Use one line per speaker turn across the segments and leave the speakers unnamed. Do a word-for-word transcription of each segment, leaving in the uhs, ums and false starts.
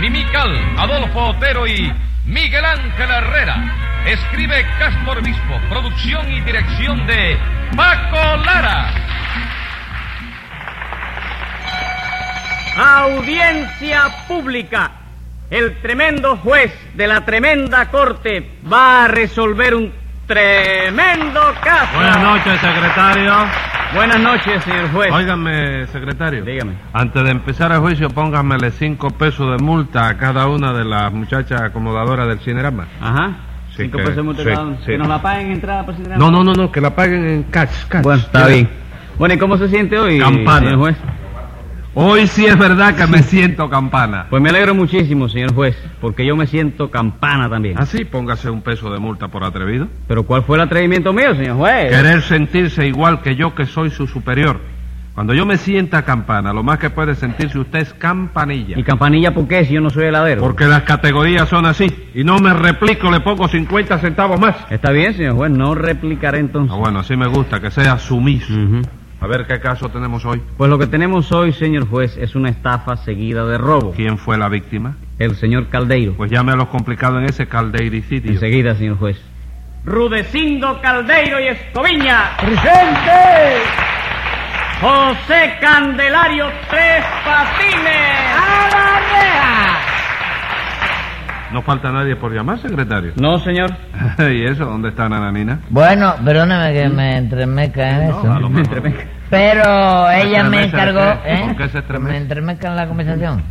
Mimical, Adolfo Otero y Miguel Ángel Herrera. Escribe Castro Obispo. Producción y dirección de Paco Lara.
Audiencia pública. El tremendo juez de la tremenda corte va a resolver un tremendo caso.
Buenas noches, secretario.
Buenas noches, señor juez.
Óigame, secretario.
Dígame.
Antes de empezar el juicio, póngamele cinco pesos de multa a cada una de las muchachas acomodadoras del Cinerama.
Ajá.
Sí,
Cinco
que-
pesos de multa
sí,
cada uno.
sí.
Que nos la paguen entrada por Cinerama.
No, no, no, no, que la paguen en cash, cash.
Bueno, está bien. Bueno, ¿y cómo se siente hoy,
Campana.
señor juez?
Hoy sí es verdad que me siento campana.
Pues me alegro muchísimo, señor juez, porque yo me siento campana también.
Así, póngase un peso de multa por atrevido.
Pero ¿cuál fue el atrevimiento mío, señor juez?
Querer sentirse igual que yo, que soy su superior. Cuando yo me sienta campana, lo más que puede sentirse usted es campanilla.
¿Y campanilla por qué si yo no soy heladero?
Porque las categorías son así. Y no me replico, le pongo cincuenta centavos más.
Está bien, señor juez, no replicaré entonces.
Ah, bueno, así me gusta, que sea sumiso.
Ujú.
A ver qué caso tenemos hoy.
Pues lo que tenemos hoy, señor juez, es una estafa seguida de robo.
¿Quién fue la víctima?
El señor Caldeiro.
Pues llame a los complicados en ese caldeiricidio.
Enseguida, señor juez. Rudecindo Caldeiro y Escoviña.
¡Presente!
José Candelario Tres Patines.
¡A la reja!
¿No falta nadie por llamar, secretario?
No, señor.
¿Y eso? ¿Dónde está Nananina?
Bueno, perdóname que me entremezca en eso.
No, a lo
Me
mejor.
entremezca.
Pero ella me
¿Estremece de
encargó,
qué?
¿eh?
¿Por qué se estremece?
Me entremezca en la conversación.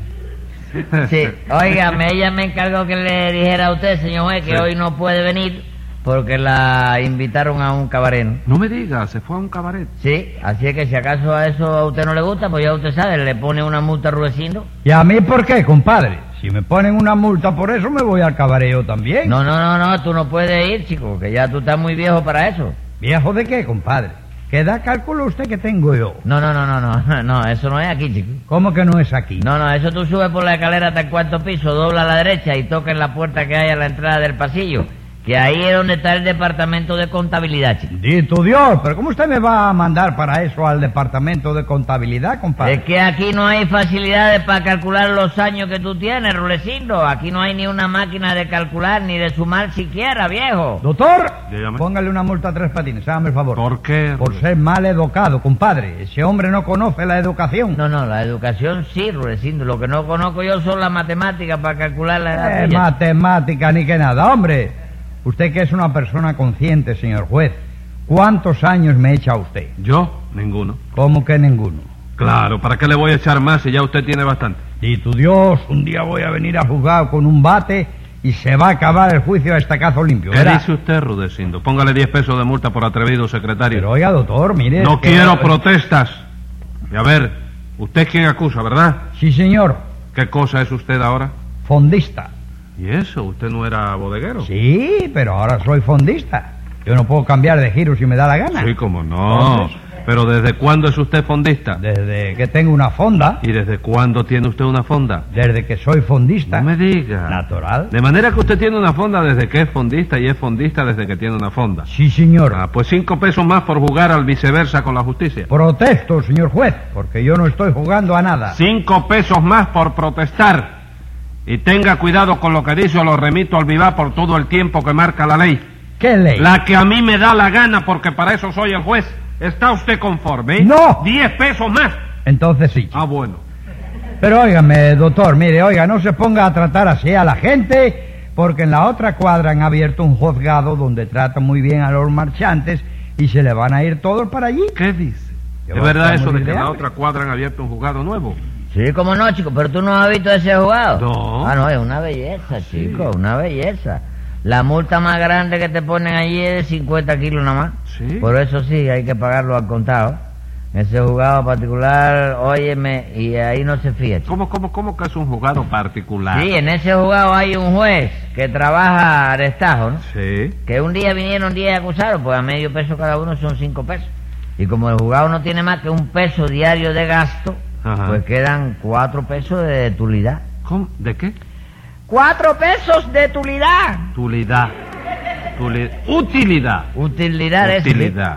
Sí, óigame, ella me encargó que le dijera a usted, señor juez, que
Sí.
hoy no puede venir porque la invitaron a un cabaret, ¿no?
No me diga, se fue a un cabaret.
Sí, así es que si acaso a eso a usted no le gusta, pues ya usted sabe, le pone una multa a Rudecindo.
¿Y a mí por qué, compadre? Si me ponen una multa por eso, me voy al cabareo también.
No, no, no, no, tú no puedes ir, chico, que ya tú estás muy viejo para eso.
¿Viejo de qué, compadre? ¿Qué da cálculo usted que tengo yo?
No, no, no, no, no, no, eso no es aquí, chico.
¿Cómo que no es aquí?
No, no, eso tú subes por la escalera hasta el cuarto piso, dobla a la derecha y toca en la puerta que hay a la entrada del pasillo, que ahí es donde está el departamento de contabilidad, chico.
Dito Dios, pero ¿cómo usted me va a mandar para eso al departamento de contabilidad, compadre?
Es que aquí no hay facilidades para calcular los años que tú tienes, Rulecindo. Aquí no hay ni una máquina de calcular ni de sumar siquiera, viejo.
Doctor,
Dígame.
póngale una multa a Tres Patines, hágame el favor.
¿Por qué?
Por ser mal educado, compadre. Ese hombre no conoce la educación.
No, no, la educación sí, Rulecindo. Lo que no conozco yo son las matemáticas para calcular la edad
Eh,
tuya.
matemática ni que nada. Hombre, usted que es una persona consciente, señor juez, ¿cuántos años me echa usted?
Yo, ninguno.
¿Cómo que ninguno?
Claro, ¿para qué le voy a echar más si ya usted tiene bastante?
Dito Dios, un día voy a venir a juzgar con un bate y se va a acabar el juicio a estacazo limpio.
¿Qué
verá.
dice usted, Rudecindo? Póngale diez pesos de multa por atrevido, secretario.
Pero oiga, doctor, mire...
No
es que-
quiero protestas. Y a ver, usted es quien acusa, ¿verdad?
Sí, señor.
¿Qué cosa es usted ahora?
Fondista.
¿Y eso? ¿Usted no era bodeguero?
Sí, pero ahora soy fondista. Yo no puedo cambiar de giro si me da la gana.
Sí, como no.
Entonces-
Pero ¿desde cuándo es usted fondista?
Desde que tengo una fonda,
¿Y desde cuándo tiene usted una fonda?
desde que soy fondista.
No me diga.
Natural.
De manera que usted tiene una fonda desde que es fondista y es fondista desde que tiene una fonda.
Sí, señor.
Ah, pues cinco pesos más por jugar al viceversa con la justicia.
Protesto, señor juez, porque yo no estoy jugando a nada.
Cinco pesos más por protestar. Y tenga cuidado con lo que dice o lo remito al vivar por todo el tiempo que marca la ley.
¿Qué ley?
La que a mí me da la gana porque para eso soy el juez. ¿Está usted conforme? eh?
No.
Diez pesos más.
Entonces sí.
Ah, bueno.
Pero óigame, doctor, mire, oiga, no se ponga a tratar así a la gente, porque en la otra cuadra han abierto un juzgado donde tratan muy bien a los marchantes y se le van a ir todos para allí.
¿Qué dice?
Yo
¿Es
voy a
verdad
estar
eso
muy
de que en la
hambre.
otra cuadra han abierto un juzgado nuevo?
Sí, cómo no, chico, pero tú no has visto ese jugado.
No.
Ah, no, es una belleza, chico, una belleza. La multa más grande que te ponen allí es de cincuenta kilos nada más.
Sí.
Por eso sí, hay que pagarlo al contado. Ese juzgado particular, óyeme, y ahí no se fía, chico.
¿Cómo, cómo, cómo que es un juzgado particular?
Sí, en ese juzgado hay un juez que trabaja arrestado, ¿no?
Sí.
Que un día vinieron diez acusados, pues a medio peso cada uno son cinco pesos. Y como el juzgado no tiene más que un peso diario de gasto,
Ajá.
pues quedan cuatro pesos de tulidad.
¿Cómo? ¿De qué?
¡Cuatro pesos de tulidad!
Tulidad. Tuli- Utilidad.
Utilidad es...
Utilidad.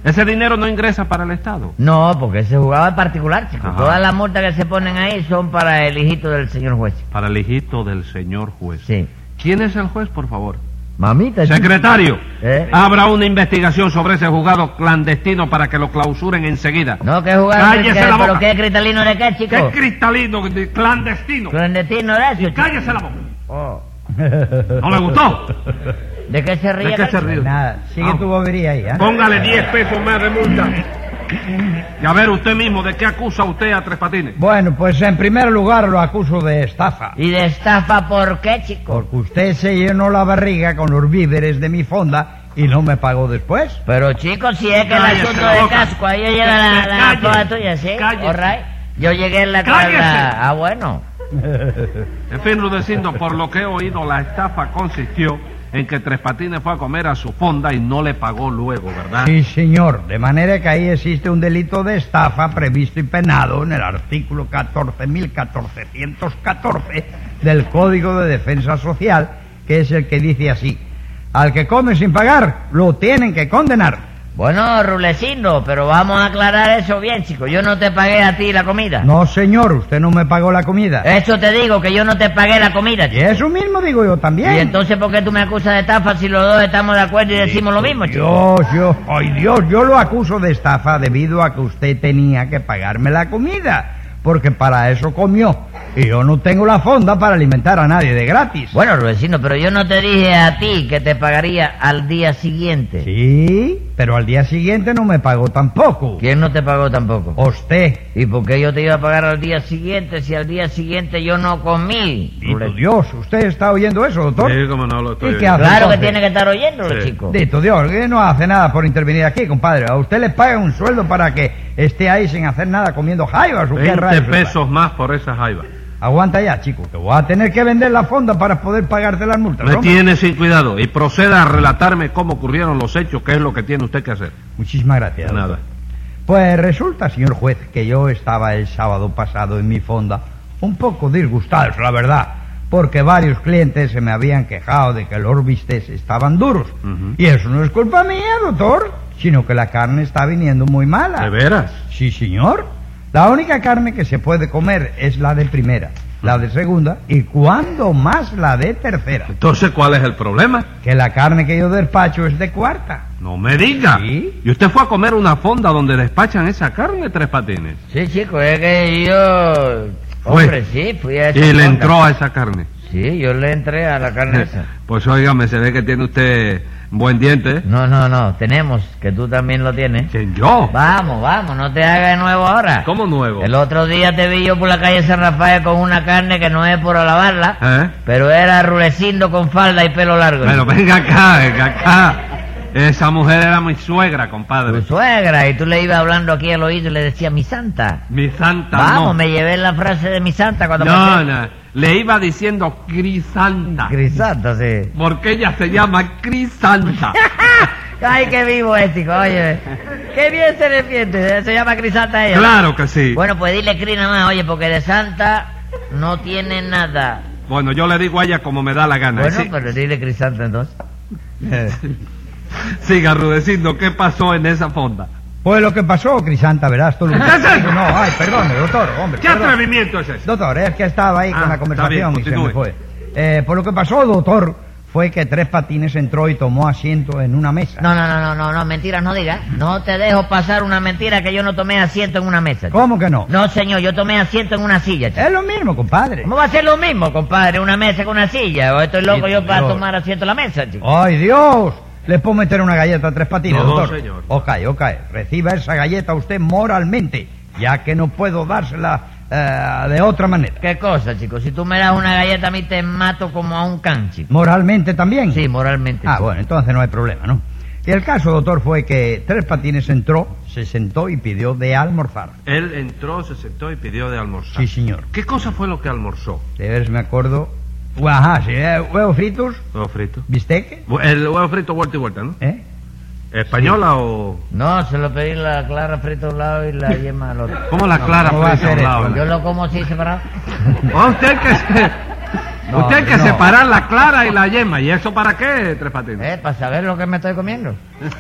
Ese dinero no ingresa para el Estado.
No, porque ese juzgado es particular, chico.
Ajá.
Todas las multas que se ponen ahí son para el hijito del señor juez.
Para el hijito del señor juez.
Sí.
¿Quién es el juez, por favor?
Mamita, chico.
Secretario,
¿Eh?
abra una investigación sobre ese juzgado clandestino para que lo clausuren enseguida.
No, que juzgado...
Cállese
que-
la boca.
¿Pero qué cristalino de qué, chico?
¿Qué cristalino, de- clandestino?
Clandestino de eso, chico.
Cállese la boca.
Oh.
¿No le gustó?
¿De qué se ríe?
¿De qué se
Cacho?
ríe?
Nada, sigue
Ah.
tu bobería ahí, ¿eh?
Póngale diez pesos más de multa. Y a ver usted mismo, ¿de qué acusa usted a Tres Patines?
Bueno, pues en primer lugar lo acuso de estafa.
¿Y de estafa por qué, chico?
Porque usted se llenó la barriga con los víveres de mi fonda y no me pagó después.
Pero, chico, si es que el
Cállese
asunto
la
de
boca.
casco, ahí llega la, la
Cállese.
foda tuya, ¿sí?
Cállese.
All right. Yo llegué en la
Cállese.
cara... Ah, bueno.
En fin, Rudecindo, por lo que he oído, la estafa consistió en que Tres Patines fue a comer a su fonda y no le pagó luego, ¿verdad?
Sí, señor. De manera que ahí existe un delito de estafa previsto y penado en el artículo catorce mil cuatrocientos catorce del Código de Defensa Social, que es el que dice así: al que come sin pagar, lo tienen que condenar.
Bueno, Rulecindo, pero vamos a aclarar eso bien, chico. Yo no te pagué a ti la comida.
No, señor, usted no me pagó la comida.
Eso te digo, que yo no te pagué la comida,
Y
chico.
eso mismo digo yo también.
Y entonces, ¿por qué tú me acusas de estafa si los dos estamos de acuerdo y decimos lo mismo, chico?
Dios, yo, ay Dios, yo lo acuso de estafa debido a que usted tenía que pagarme la comida, porque para eso comió, y yo no tengo la fonda para alimentar a nadie de gratis.
Bueno, Rulecindo, pero yo no te dije a ti que te pagaría al día siguiente.
Sí, pero al día siguiente no me pagó tampoco.
¿Quién no te pagó tampoco?
Usted.
¿Y por qué yo te iba a pagar al día siguiente si al día siguiente yo no comí?
Dito
Rule-
Dios, ¿usted está oyendo eso, doctor?
Sí, como no lo estoy
¿Y qué
oyendo.
hace
Claro que
entonces?
tiene que estar oyéndolo,
Sí.
chico.
Dito Dios, que no hace nada por intervenir aquí, compadre. A usted le pagan un sueldo para que esté ahí sin hacer nada comiendo jaivas o qué
veinte
rayos le pagan.
pesos más por esa jaiba.
Aguanta ya, chico, que voy a tener que vender la fonda para poder pagarte las multas.
Me
hombre.
tiene sin cuidado y proceda a relatarme cómo ocurrieron los hechos, qué es lo que tiene usted que hacer.
Muchísimas gracias.
Nada.
doctor. Pues resulta, señor juez, que yo estaba el sábado pasado en mi fonda un poco disgustados, la verdad, porque varios clientes se me habían quejado de que los bistecs estaban duros.
Ujú.
Y eso no es culpa mía, doctor, sino que la carne está viniendo muy mala.
¿De veras?
Sí, señor. La única carne que se puede comer es la de primera, la de segunda y cuando más la de tercera.
Entonces, ¿cuál es el problema?
Que la carne que yo despacho es de cuarta.
No me diga.
Sí.
¿Y usted fue a comer una fonda donde despachan esa carne, Tres Patines?
Sí, chico, es que yo...
Fue.
Hombre, sí, fui a esa
Y le
fonda.
entró a esa carne.
Sí, yo le entré a la carne esa.
Pues óigame, se ve que tiene usted buen diente, ¿eh?
No, no, no, tenemos, que tú también lo tienes.
¿Quién, yo?
Vamos, vamos, no te hagas de nuevo ahora.
¿Cómo nuevo?
El otro día te vi yo por la calle San Rafael con una carne que no es por alabarla,
¿Eh?
pero era Rulecindo con falda y pelo largo.
Pero venga acá, venga acá. Esa mujer era mi suegra,
Tu
compadre.
suegra, y tú le ibas hablando aquí al oído y le decías, mi santa.
Mi santa,
Vamos,
no.
me llevé la frase de mi santa cuando
No,
pasé.
no, le iba diciendo Crisanta.
Crisanta, sí.
Porque ella se llama Crisanta.
Ay, qué vivo es, chico, oye. Qué bien se defiende, se llama Crisanta ella.
Claro que sí.
Bueno, pues dile Cris nada más, oye, porque de santa no tiene nada.
Bueno, yo le digo a ella como me da la gana.
Bueno,
Sí.
pero dile Crisanta entonces.
Siga, Rudecindo, ¿qué pasó en esa fonda?
Pues lo que pasó, Crisanta, verás tú lo que...
¿Qué es eso?
No, ay, perdone, doctor, hombre.
¿Qué
perdón.
atrevimiento es ese?
Doctor, es que estaba ahí
Ah,
con la
está
conversación
bien,
y se me
continúe.
fue. Eh, pues lo que pasó, doctor, fue que Tres Patines entró y tomó asiento en una mesa.
No, no, no, no, no, no, mentiras no digas. No te dejo pasar una mentira que yo no tomé asiento en una mesa. chico.
¿Cómo que no?
No, señor, yo tomé asiento en una silla. chico.
Es lo mismo, compadre.
¿Cómo va a ser lo mismo, compadre? Una mesa con una silla. ¿O estoy loco
Sí,
yo para
señor.
tomar asiento en la mesa, chico?
¡Ay, Dios! ¿Le puedo meter una galleta a Tres Patines,
No,
doctor?
señor.
Ok, ok. Reciba esa galleta usted moralmente, ya que no puedo dársela eh, de otra manera.
¿Qué cosa, chico? Si tú me das una galleta a mí te mato como a un can, chico.
¿Moralmente también?
Sí, moralmente.
Ah,
chico.
bueno, entonces no hay problema, ¿no? Y el caso, doctor, fue que Tres Patines entró, se sentó y pidió de almorzar.
Él entró, se sentó y pidió de almorzar.
Sí, señor.
¿Qué cosa fue lo que almorzó?
De ver si me acuerdo. Ajá, sí, eh, huevos fritos,
Huevo frito.
bistec,
Bu- El huevo frito vuelta y vuelta, ¿no?
¿eh?
¿Española o...?
No, se lo pedí la clara frita a un lado y la yema al otro.
¿Cómo la clara
¿cómo va a
frita a
ser
un
eso?
lado?
Yo lo como así separado.
¿A usted que se...
No,
Usted hay que
no.
separar la clara y la yema. ¿Y eso para qué, Tres Patines?
Eh, para saber lo que me estoy comiendo.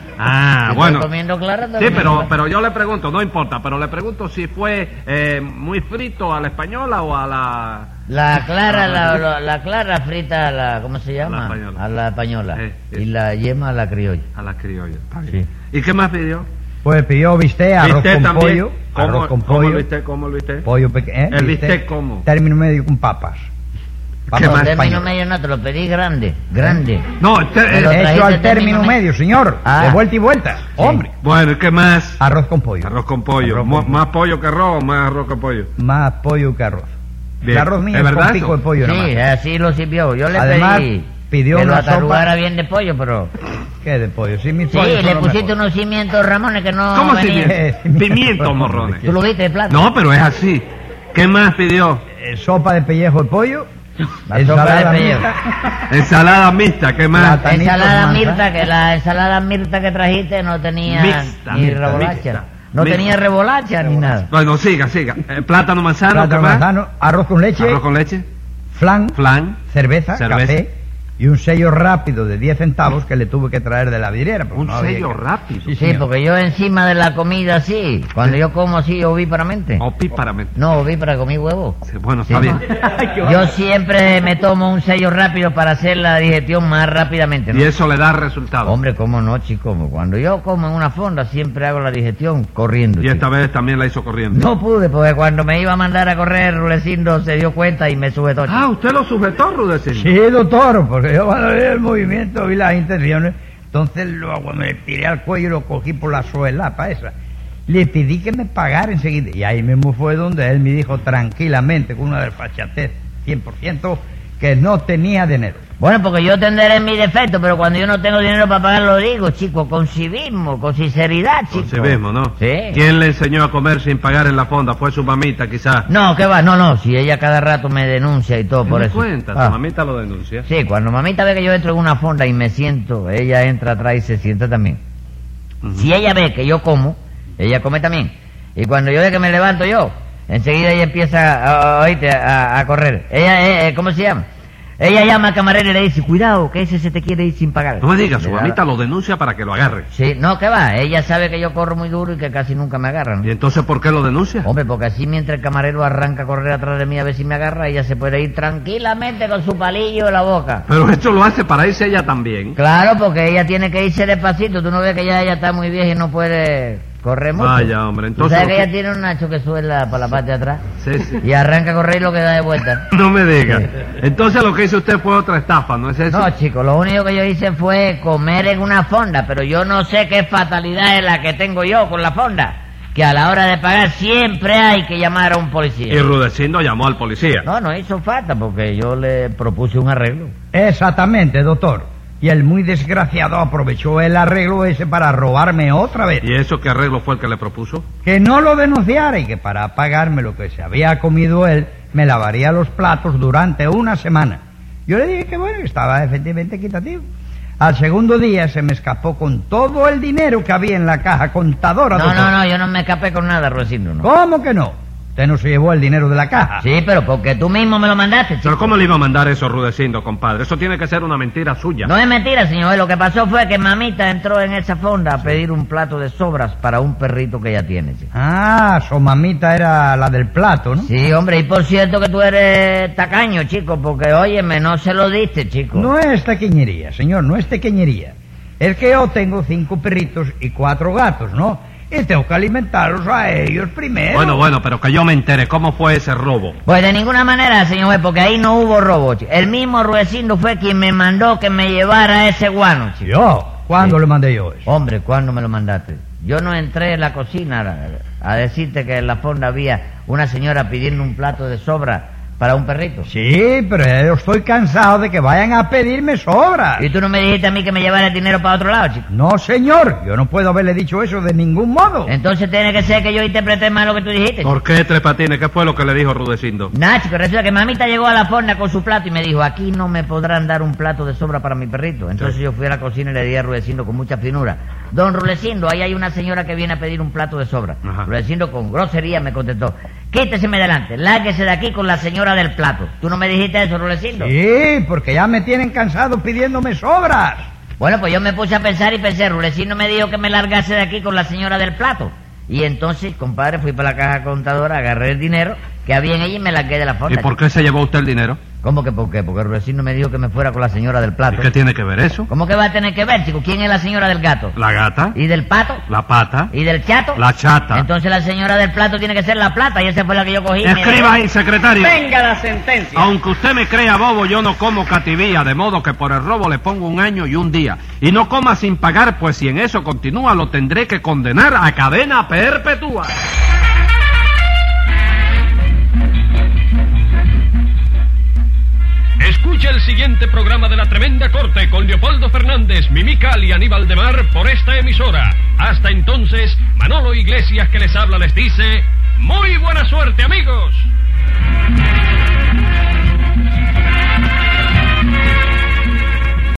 Ah,
Si
bueno.
Estoy comiendo clara, estoy
Sí,
comiendo
pero,
clara.
pero yo le pregunto, no importa, pero le pregunto si fue eh, muy frito a la española o a la...
La clara, la, la, la clara frita a la, ¿cómo se llama?
A la española.
A la española.
Eh, sí.
Y la yema a la criolla.
A la criolla. Está
Sí.
bien. ¿Y qué más pidió?
Pues pidió bistec, arroz
¿Bistec
con
también?
pollo,
¿Cómo-
arroz con
¿Cómo
pollo,
el bistec? ¿Cómo el bistec?
pollo pequeño.
¿El bistec cómo?
Término medio con papas.
¿Qué
Papas
más?
Término
españolas.
medio no, te lo pedí grande, grande.
No, este-
Pero-
eh,
trajiste
Eso al
el
término
término
medio, señor.
Ah.
De vuelta y vuelta. Hombre.
bueno, ¿y qué más?
Arroz con pollo.
Arroz con pollo.
Arroz
Mo-
con-
¿Más pollo que arroz o más arroz que pollo?
Más pollo que arroz.
Bien.
El arroz mío
¿Es
es
verdad
con pico
eso?
de pollo nada
Sí,
más.
así lo sirvió. Yo le
Además,
pedí
pidió
que lo
una sopa-
atarugara bien de pollo, pero...
¿Qué de pollo? Sí, mis
Sí,
pollos son
le
los
pusiste
mejores.
unos cimientos, Ramones, que no
¿Cómo
venían.
pimientos?
Eh,
Pimientos, morrones.
¿Tú lo viste, el plato?
No, pero es así. ¿Qué más pidió?
Eh, sopa de pellejo de pollo.
La sopa de pellejo.
mixta,
Ensalada mixta, ¿qué más?
Plata.
Ensalada
Tanitos,
mirta, que la ensalada mirta que trajiste no tenía
Mixta,
ni
mixta,
remolacha.
mixta.
No
Mixta.
tenía remolacha ni nada.
Bueno, siga, siga. Eh, plátano manzano,
plátano
¿qué más?
manzano, arroz con leche,
Arroz con leche,
flan,
flan,
cerveza,
cerveza.
café y un sello rápido de diez centavos que le tuve que traer de la vidriera. porque
un
no había
sello
que-
rápido.
Sí,
Sí,
señor.
porque yo encima de la comida sí, cuando yo como así ovíparamente.
Opíparamente.
No, ovípara, comí huevo.
Sí, bueno,
Sí.
está bien.
Yo siempre me tomo un sello rápido para hacer la digestión más rápidamente, ¿no?
Y eso le da resultado.
Hombre, cómo no, chico. Cuando yo como en una fonda siempre hago la digestión corriendo.
Y esta
chico.
vez también la hizo corriendo.
No pude, porque cuando me iba a mandar a correr, Rulecindo se dio cuenta y me sujetó. chico.
Ah, usted lo sujetó, Rudecindo.
Sí, doctor, porque yo cuando vi el movimiento vi las intenciones, entonces luego me tiré al cuello y lo cogí por la suelapa esa. Le pedí que me pagara enseguida. Y ahí mismo fue donde él me dijo tranquilamente, con una desfachatez cien por ciento, que no tenía dinero.
Bueno, porque yo tendré mi defecto, pero cuando yo no tengo dinero para pagar lo digo, chico, con civismo, con sinceridad, chico.
Con civismo, ¿no?
Sí.
¿Quién le enseñó a comer sin pagar en la fonda? Fue su mamita, quizás.
No, que va, no, no, si ella cada rato me denuncia y todo por
¿Me
eso.
cuenta?
Ah.
Su mamita lo denuncia.
Sí, cuando mamita ve que yo entro en una fonda y me siento, ella entra atrás y se sienta también.
Ujú.
Si ella ve que yo como, ella come también. Y cuando yo ve que me levanto yo, enseguida ella empieza a, a, oíste, a, a correr. Ella, eh, eh, ¿cómo se llama? Ella llama al camarero y le dice, cuidado, que ese se te quiere ir sin pagar.
No me diga, su
Le da-
mamita lo denuncia para que lo agarre.
Sí, no, que va, ella sabe que yo corro muy duro y que casi nunca me agarran.
¿Y entonces por qué lo denuncia?
Hombre, porque así mientras el camarero arranca a correr atrás de mí a ver si me agarra, ella se puede ir tranquilamente con su palillo en la boca.
Pero esto lo hace para irse ella también.
Claro, porque ella tiene que irse despacito. Tú no ves que ya ella está muy vieja y no puede correr mucho.
Vaya, hombre,
¿Tú
entonces
sabes
lo
que
que-
ella tiene un nacho que suela para la parte de atrás?
Sí, sí.
Y arranca a correr y lo que da de vuelta.
No me diga.
Sí.
Entonces lo que hizo usted fue otra estafa, ¿no es eso?
No, chico, lo único que yo hice fue comer en una fonda, pero yo no sé qué fatalidad es la que tengo yo con la fonda. Que a la hora de pagar siempre hay que llamar a un
Y
policía.
Rudecindo llamó al policía.
No, no hizo falta porque yo le propuse un arreglo.
Exactamente, doctor. Y el muy desgraciado aprovechó el arreglo ese para robarme otra vez.
¿Y eso qué arreglo fue el que le propuso?
Que no lo denunciara y que para pagarme lo que se había comido él, me lavaría los platos durante una semana. Yo le dije que bueno, que estaba efectivamente equitativo. Al segundo día se me escapó con todo el dinero que había en la caja contadora.
No,
doctor.
no, no, yo no me escapé con nada, Rudecindo, no.
¿Cómo que no? Usted no se llevó el dinero de la caja.
Sí, pero porque tú mismo me lo mandaste, chico.
Pero ¿cómo le iba a mandar eso, Rudecindo, compadre? Eso tiene que ser una mentira suya.
No es mentira, señor. Lo que pasó fue que mamita entró en esa fonda a pedir un plato de sobras para un perrito que ella tiene, chico.
Ah, su mamita era la del plato, ¿no?
Sí, hombre, y por cierto que tú eres tacaño, chico, porque, óyeme, no se lo diste, chico.
No es tequeñería, señor, no es tequeñería. Es que yo tengo cinco perritos y cuatro gatos, ¿no? Y tengo que alimentarlos a ellos primero.
Bueno, bueno, pero que yo me entere, ¿cómo fue ese robo?
Pues de ninguna manera, señor juez, porque ahí no hubo robo, chico. El mismo Rudecindo fue quien me mandó que me llevara ese guano, chico.
¿Yo? ¿Cuándo
Sí.
le mandé yo eso?
Hombre, ¿cuándo me lo mandaste? Yo no entré en la cocina a, a decirte que en la fonda había una señora pidiendo un plato de sobra para un perrito.
Sí, pero yo estoy cansado de que vayan a pedirme sobras.
¿Y tú no me dijiste a mí que me llevara el dinero para otro lado, chico?
No, señor, yo no puedo haberle dicho eso de ningún modo.
Entonces tiene que ser que yo interpreté mal lo que tú dijiste, chico.
¿Por qué, Tres Patines? ¿Qué fue lo que le dijo Rudecindo?
Nada, chico, resulta que mamita llegó a la fonda con su plato y me dijo, aquí no me podrán dar un plato de sobra para mi perrito. Entonces
Sí.
yo fui a la cocina y le di a Rudecindo con mucha finura, don Rudecindo, ahí hay una señora que viene a pedir un plato de sobra.
Ajá.
Rudecindo con grosería me contestó, Quíteseme delante, lárguese de aquí con la señora del plato. ¿Tú no me dijiste eso, Rulecindo?
Sí, porque ya me tienen cansado pidiéndome sobras.
Bueno, pues yo me puse a pensar y pensé, Rulecindo me dijo que me largase de aquí con la señora del plato. Y entonces, compadre, fui para la caja contadora, agarré el dinero que había en ella y me largué de la fonda.
¿Y por qué se llevó usted el dinero?
¿Cómo que por qué? Porque Rulecindo me dijo que me fuera con la señora del plato.
¿Y qué tiene que ver eso?
¿Cómo que va a tener que ver, chico? ¿Quién es la señora del gato?
La gata,
¿Y del pato?
la pata,
¿Y del chato?
la chata.
Entonces la señora del plato tiene que ser la plata y esa fue la que yo cogí.
Escriba ahí, secretario.
Venga la sentencia.
Aunque usted me crea bobo, yo no como cativía, de modo que por el robo le pongo un año y un día. Y no coma sin pagar, pues si en eso continúa lo tendré que condenar a cadena perpetua.
Escucha el siguiente programa de La Tremenda Corte con Leopoldo Fernández, Mimical y Aníbal de Mar por esta emisora. Hasta entonces, Manolo Iglesias que les habla les dice, ¡muy buena suerte, amigos!